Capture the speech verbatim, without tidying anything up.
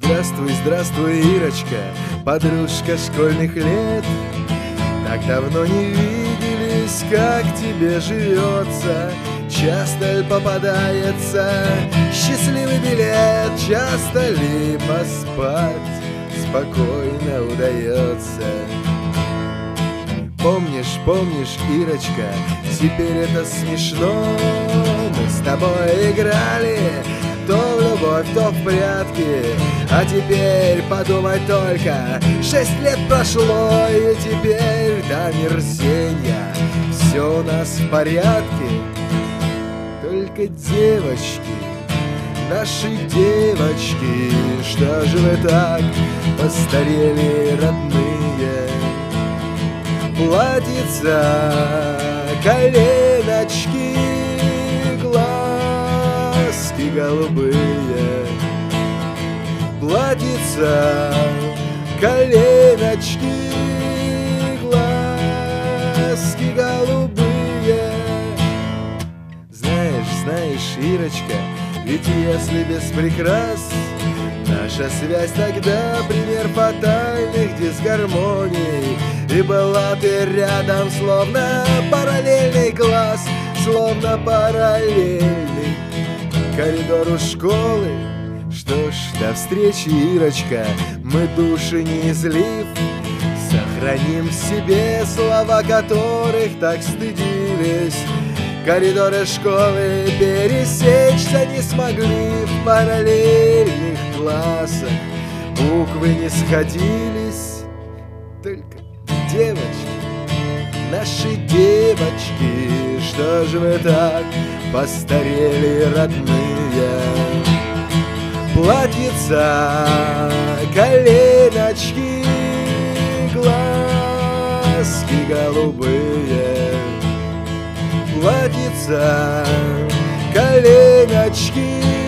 Здравствуй, здравствуй, Ирочка, подружка школьных лет. Так давно не виделись, как тебе живется? Часто ли попадается счастливый билет? Часто ли поспать спокойно удается? Помнишь, помнишь, Ирочка, теперь это смешно. Мы с тобой играли то в любовь, то в прятки. А теперь подумай только, шесть лет прошло, и теперь до мерзения все у нас в порядке. Только девочки, наши девочки, что же вы так постарели, родные? Платьица, коленочки, глазки голубые. Платьица, коленочки, глазки голубые. Знаешь, знаешь, Ирочка, ведь если без прикрас наша связь тогда пример фатальных дисгармоний. И была ты рядом, словно параллельный глаз, словно параллельный коридору школы. Что ж, до встречи, Ирочка, мы души не излив, сохраним в себе слова, которых так стыдились. Коридоры школы пересечься не смогли, в параллельных классах буквы не сходились. Только девочки, наши девочки, что же вы так постарели, родные? Платьица, коленочки, глазки голубые. Платьица, коленочки,